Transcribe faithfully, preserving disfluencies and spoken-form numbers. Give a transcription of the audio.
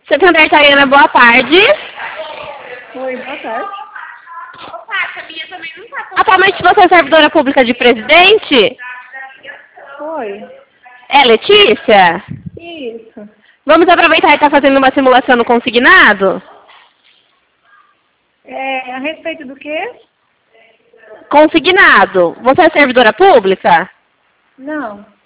Santander, Tayana, boa tarde. Oi, boa tarde. Opa, a Camila também não tá com... Atualmente você é servidora pública de Presidente? Oi. É, Letícia? Isso. Vamos aproveitar e estar fazendo uma simulação no consignado? É, a respeito do quê? Consignado. Você é servidora pública? Não.